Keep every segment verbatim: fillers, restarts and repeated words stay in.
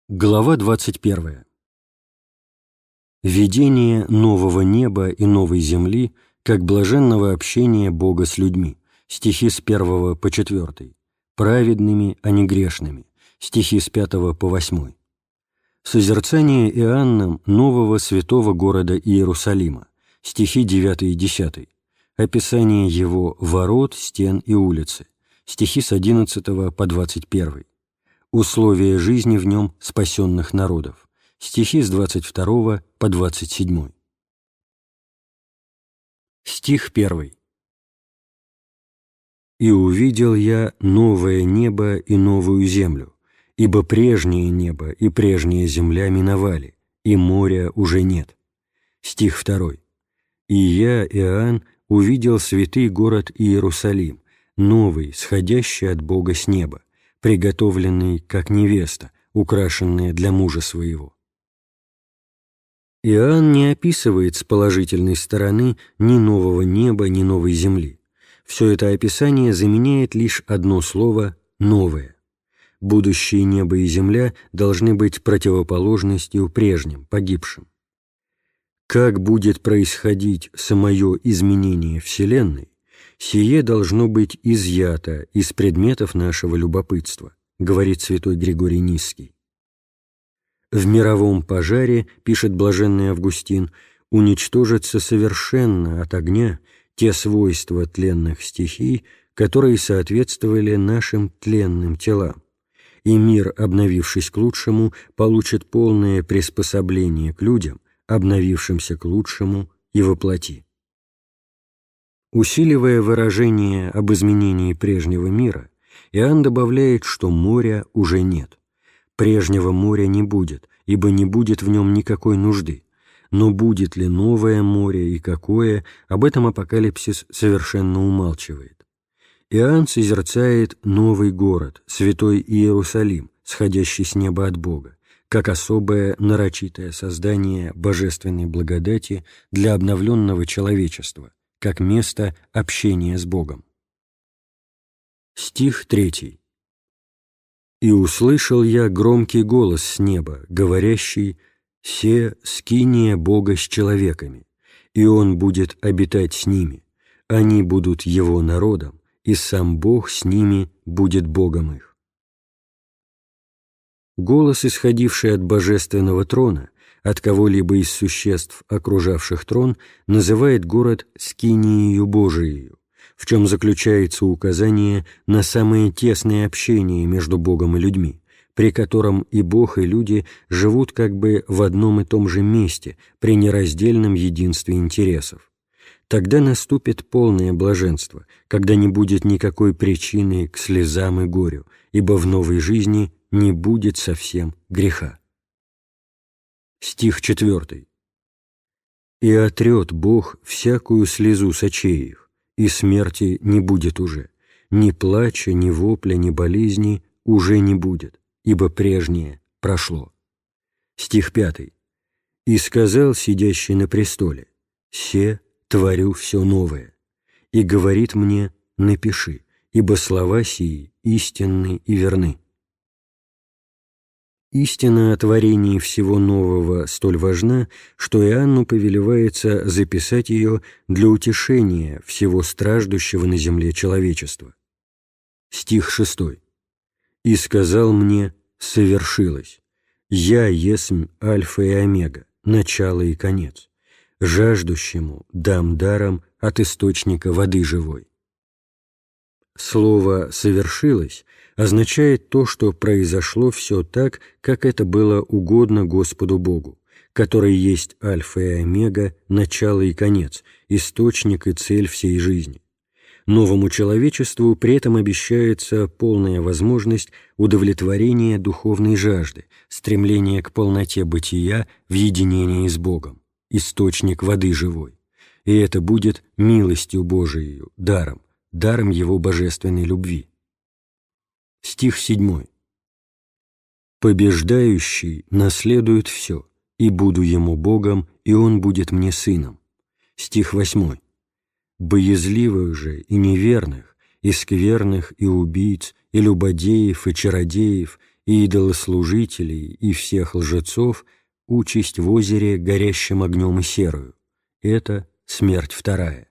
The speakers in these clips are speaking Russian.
Глава двадцать первая. Видение нового неба и новой земли, как блаженного общения Бога с людьми. Стихи с первого по четвертый. Праведными, а не грешными. Стихи с пятого по восьмой. Созерцание Иоанном нового святого города Иерусалима. Стихи девятый и десятый. Описание его ворот, стен и улицы. Стихи с одиннадцатого по двадцать первый. Условия жизни в нем спасенных народов. Стихи с двадцать второго по двадцать седьмой. Стих первый. «И увидел я новое небо и новую землю, ибо прежнее небо и прежняя земля миновали, и моря уже нет». Стих второй. «И я, Иоанн, увидел святый город Иерусалим, новый, сходящий от Бога с неба, приготовленный, как невеста, украшенная для мужа своего». Иоанн не описывает с положительной стороны ни нового неба, ни новой земли. Все это описание заменяет лишь одно слово «новое». Будущее небо и земля должны быть противоположностью прежним, погибшим. Как будет происходить самое изменение Вселенной, «Сие должно быть изъято из предметов нашего любопытства», говорит святой Григорий Нисский. В мировом пожаре, пишет блаженный Августин, уничтожатся совершенно от огня те свойства тленных стихий, которые соответствовали нашим тленным телам, и мир, обновившись к лучшему, получит полное приспособление к людям, обновившимся к лучшему и во плоти. Усиливая выражение об изменении прежнего мира, Иоанн добавляет, что моря уже нет. Прежнего моря не будет, ибо не будет в нем никакой нужды. Но будет ли новое море и какое, об этом апокалипсис совершенно умалчивает. Иоанн созерцает новый город, святой Иерусалим, сходящий с неба от Бога, как особое нарочитое создание божественной благодати для обновленного человечества, как место общения с Богом. Стих третий. «И услышал я громкий голос с неба, говорящий: «Се скиния Бога с человеками, и Он будет обитать с ними, они будут Его народом, и сам Бог с ними будет Богом их». Голос, исходивший от божественного трона, от кого-либо из существ, окружавших трон, называет город скиниею Божиею, в чем заключается указание на самое тесное общение между Богом и людьми, при котором и Бог, и люди живут как бы в одном и том же месте при нераздельном единстве интересов. Тогда наступит полное блаженство, когда не будет никакой причины к слезам и горю, ибо в новой жизни не будет совсем греха. Стих четвертый. «И отрет Бог всякую слезу с очей их, и смерти не будет уже, ни плача, ни вопля, ни болезни уже не будет, ибо прежнее прошло». Стих пятый. «И сказал сидящий на престоле: се творю все новое, и говорит мне: напиши, ибо слова сии истинны и верны». Истина о творении всего нового столь важна, что Иоанну повелевается записать ее для утешения всего страждущего на земле человечества. Стих шестой. «И сказал мне: совершилось. Я есмь Альфа и Омега, начало и конец. Жаждущему дам даром от источника воды живой». Слово «совершилось» означает то, что произошло все так, как это было угодно Господу Богу, который есть Альфа и Омега, начало и конец, источник и цель всей жизни. Новому человечеству при этом обещается полная возможность удовлетворения духовной жажды, стремления к полноте бытия в единении с Богом, источник воды живой. И это будет милостью Божией, даром, даром Его божественной любви. Стих седьмой. «Побеждающий наследует все, и буду ему Богом, и он будет мне сыном». Стих восьмой. «Боязливых же и неверных, и скверных, и убийц, и любодеев, и чародеев, и идолослужителей, и всех лжецов участь в озере горящим огнем и серою. Это смерть вторая.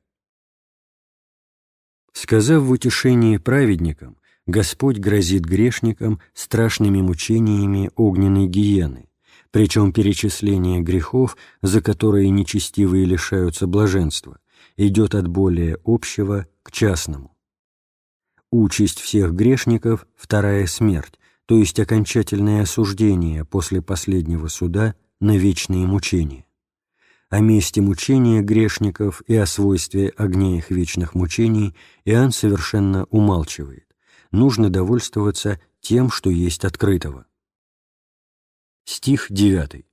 Сказав в утешении праведникам, Господь грозит грешникам страшными мучениями огненной гиены, причем перечисление грехов, за которые нечестивые лишаются блаженства, идет от более общего к частному. Участь всех грешников – вторая смерть, то есть окончательное осуждение после последнего суда на вечные мучения. О месте мучения грешников и о свойстве огня их вечных мучений Иоанн совершенно умалчивает. Нужно довольствоваться тем, что есть открытого. Стих девятый.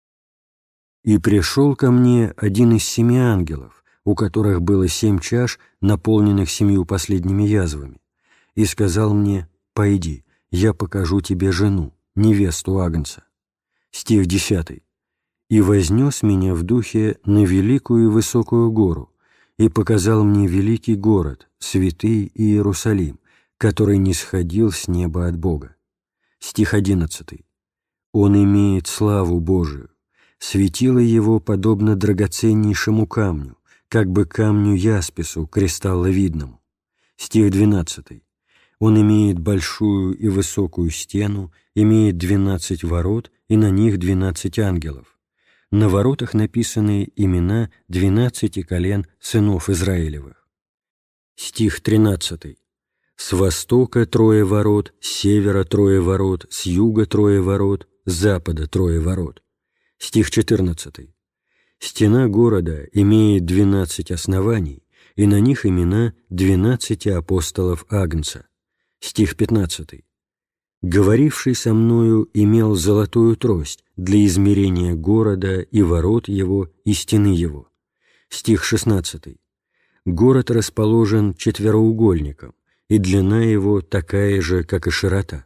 «И пришел ко мне один из семи ангелов, у которых было семь чаш, наполненных семью последними язвами, и сказал мне: пойди, я покажу тебе жену, невесту Агнца». Стих десятый. «И вознес меня в духе на великую и высокую гору, и показал мне великий город, святый Иерусалим, который нисходил с неба от Бога». Стих одиннадцатый. «Он имеет славу Божию, светило его подобно драгоценнейшему камню, как бы камню яспису кристалловидному». Стих двенадцатый. «Он имеет большую и высокую стену, имеет двенадцать ворот, и на них двенадцать ангелов. На воротах написаны имена двенадцати колен сынов Израилевых». Стих тринадцатый. «С востока трое ворот, с севера трое ворот, с юга трое ворот, с запада трое ворот». Стих четырнадцатый. «Стена города имеет двенадцать оснований, и на них имена двенадцати апостолов Агнца». Стих пятнадцатый. «Говоривший со мною имел золотую трость для измерения города и ворот его, и стены его». Стих шестнадцатый. «Город расположен четвероугольником, и длина его такая же, как и широта.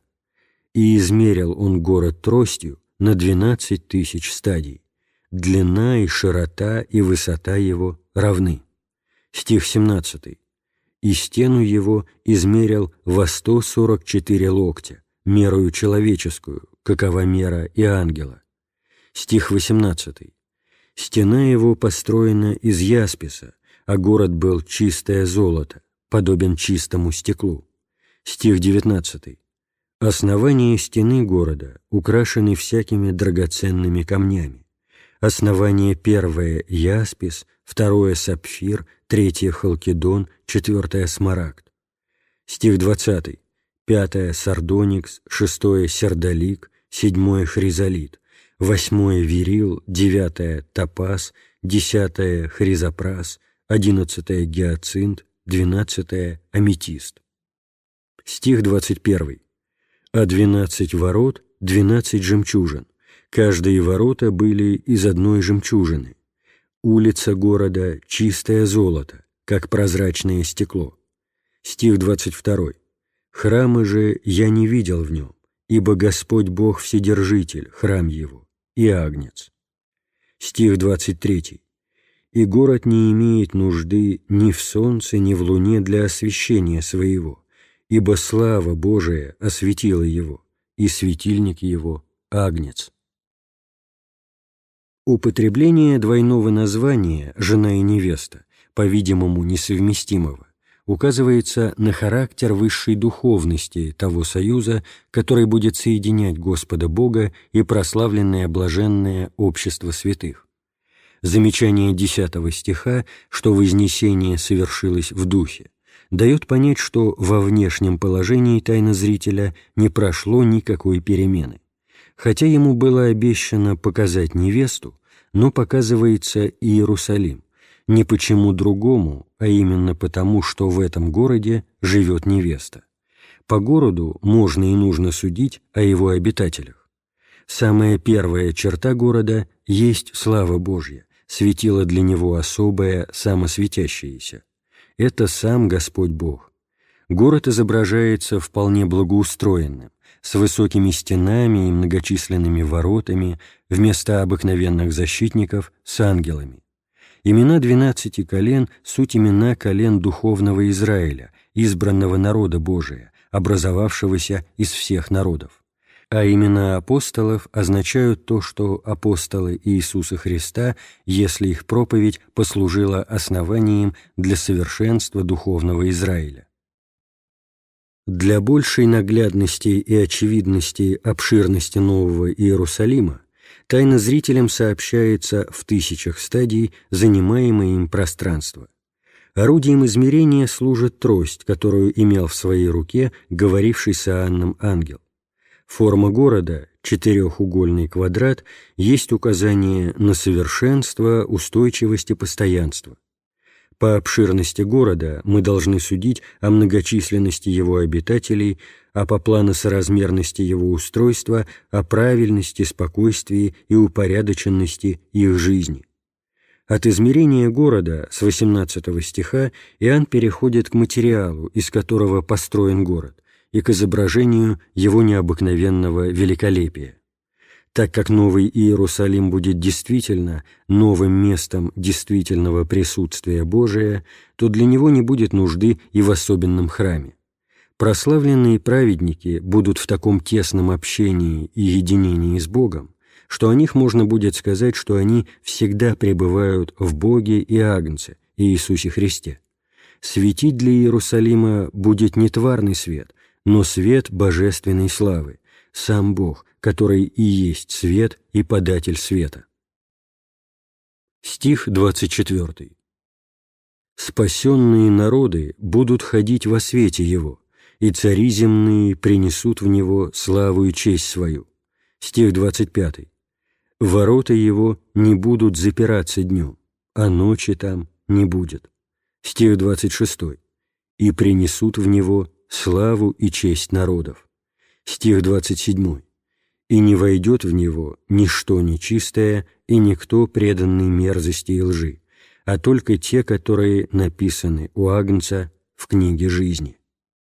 И измерил он город тростью на двенадцать тысяч стадий. Длина и широта и высота его равны». Стих семнадцатый. «И стену его измерил во сто сорок четыре локтя, мерою человеческую, какова мера и ангела». Стих восемнадцатый. «Стена его построена из ясписа, а город был чистое золото, подобен чистому стеклу». Стих девятнадцатый. «Основание стены города украшены всякими драгоценными камнями. Основание первое — яспис, второе — сапфир, третье — халкидон, четвертое — смарагд». Стих двадцатый. «Пятое — сардоникс, шестое — сердолик, седьмое — хризолит, восьмое — верил, девятое — топаз, десятое — хризопрас, одиннадцатое — гиацинт, двенадцатое — аметист». Стих двадцать первый. «А двенадцать ворот — двенадцать жемчужин, каждые ворота были из одной жемчужины. Улица города — чистое золото, как прозрачное стекло». Стих двадцать второй. «Храма же я не видел в нем, ибо Господь Бог Вседержитель, храм его, и Агнец». Стих двадцать третий. «И город не имеет нужды ни в солнце, ни в луне для освещения своего, ибо слава Божия осветила его, и светильник его — Агнец». Употребление двойного названия «жена и невеста», по-видимому, несовместимого, указывается на характер высшей духовности того союза, который будет соединять Господа Бога и прославленное блаженное общество святых. Замечание десятого стиха, что вознесение совершилось в духе, дает понять, что во внешнем положении тайнозрителя не прошло никакой перемены. Хотя ему было обещано показать невесту, но показывается Иерусалим, не почему другому, а именно потому, что в этом городе живет невеста. По городу можно и нужно судить о его обитателях. Самая первая черта города есть слава Божья, светило для него особое, самосветящееся. Это сам Господь Бог. Город изображается вполне благоустроенным, с высокими стенами и многочисленными воротами, вместо обыкновенных защитников с ангелами. Имена двенадцати колен — суть имена колен духовного Израиля, избранного народа Божия, образовавшегося из всех народов. а имена апостолов означают то, что апостолы Иисуса Христа, если их проповедь послужила основанием для совершенства духовного Израиля. Для большей наглядности и очевидности обширности Нового Иерусалима тайнозрителям сообщается в тысячах стадий занимаемое им пространство. Орудием измерения служит трость, которую имел в своей руке говоривший с Иоанном ангел. Форма города, четырехугольный квадрат, есть указание на совершенство, устойчивость и постоянство. По обширности города мы должны судить о многочисленности его обитателей, а по планосоразмерности его устройства о правильности, спокойствии и упорядоченности их жизни. От измерения города с восемнадцатого стиха Иоанн переходит к материалу, из которого построен город, и к изображению его необыкновенного великолепия. Так как Новый Иерусалим будет действительно новым местом действительного присутствия Божия, то для него не будет нужды и в особенном храме. Прославленные праведники будут в таком тесном общении и единении с Богом, что о них можно будет сказать, что они всегда пребывают в Боге и Агнце, Иисусе Христе. Светить для Иерусалима будет не тварный свет, но свет божественной славы, сам Бог, который и есть свет и податель света. Стих двадцать четвёртый. «Спасенные народы будут ходить во свете Его, и цари земные принесут в Него славу и честь свою». Стих двадцать пятый. «Ворота Его не будут запираться днем, а ночи там не будет». Стих двадцать шестой. «И принесут в Него славу и честь народов». Стих двадцать седьмой. «И не войдет в него ничто нечистое и никто преданный мерзости и лжи, а только те, которые написаны у Агнца в книге жизни».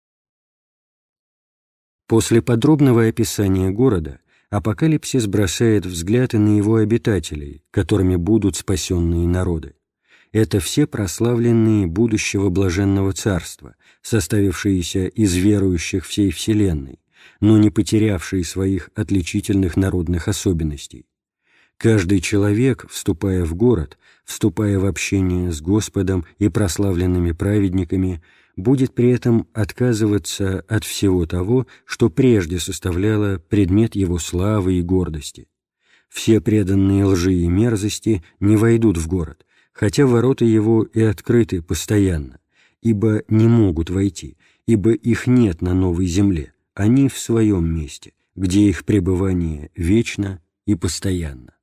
После подробного описания города Апокалипсис бросает взгляд и на его обитателей, которыми будут спасенные народы. Это все прославленные будущего блаженного царства, составившиеся из верующих всей вселенной, но не потерявшие своих отличительных народных особенностей. Каждый человек, вступая в город, вступая в общение с Господом и прославленными праведниками, будет при этом отказываться от всего того, что прежде составляло предмет его славы и гордости. Все преданные лжи и мерзости не войдут в город, хотя ворота его и открыты постоянно, ибо не могут войти, ибо их нет на новой земле, они в своем месте, где их пребывание вечно и постоянно.